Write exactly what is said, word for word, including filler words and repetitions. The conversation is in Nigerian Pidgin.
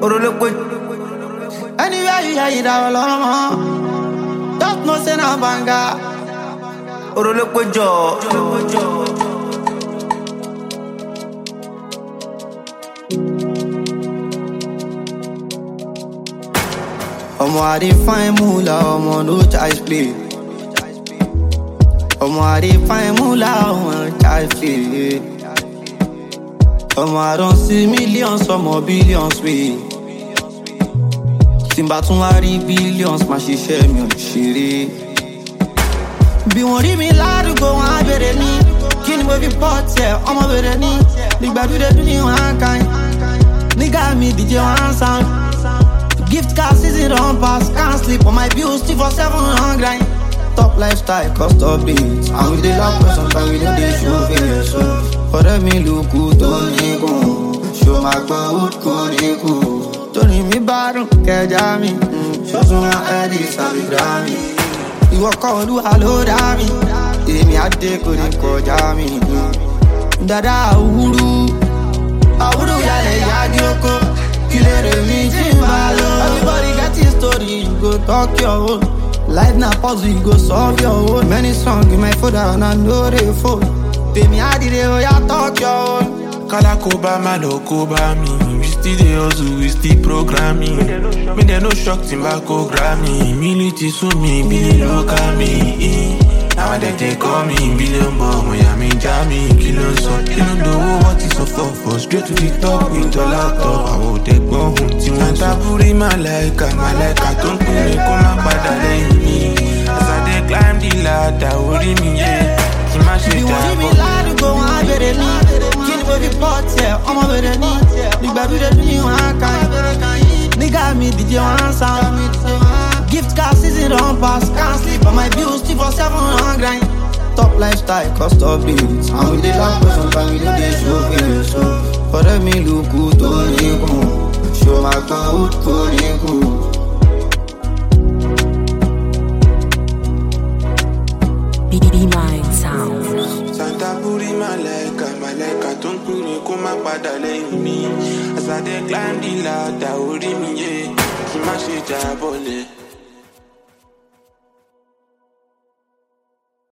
Anywhere you hear it, I will don't know say na banga. Omo I dey find moolah, omo no child's play. Omo I dey find moolah, omo child's play. Omo I don't see millions, omo billions way. Timba tún wá rí billions, má ṣiṣẹ́ mi ò ṣeré. Bí wọ́n rí mi ládùúgbò wọn á bèrè ní. Kí ni mo fi pọ̀ tẹ̀, ọmọ bèrè ní. Nígbàdúdé dún ní wọn á kàn. Nígà mi D J wọn á sound. Gift card season don't pass, can't sleep on my bills, still for seven on grind. Top lifestyle, cost of beats. And we dey lock person, but we don't dey show face. So, for them me look good, don't go. Show my good, good, good. Don't me bad, kẹja mi. Show some my Eddie, sabi Grammy. Ìwọ kọ́ olú àlódà mi. Èmi àdé kò ní kọjá mi. Dada àwúrú, àwúrú yálẹ̀ yági oko. Everybody got his story, you go talk your own. Life na puzzle, you go solve your own. Many songs in my folder and I know they phone. Pay me how did they oh ya talk your own. Kala koba malo koba me. We still dey hustle, we still programming. Me dey no shock Timbako Grammy. Militi so me, Billy local me. Now I they call me billion bomb, Miami Jammy, kilo so. You don't know what is so for for straight to the top with the laptop. I will take one home team. Santa Puri Malaika, Malaika, don't put me come up by the lane. As I they climb the ladder, worry me, yeah. You worry me ladder, go on, better me. Kill the baby pot, yeah, I'm a better me. The baby that you want, nigga me, D J one sound. Gift card season don't pass, can't sleep on my bills, still for seven on grind. Top lifestyle, cost of beats. And we dey lock person, but we don't dey show face. So, for them me look good, don't go. Show my good, don't go. B-Mind Sound. Santa Puri Malaika, Malaika, don't put me come up by the lane. As I dey climb the ladder, worry me, yeah. Keep my shit up,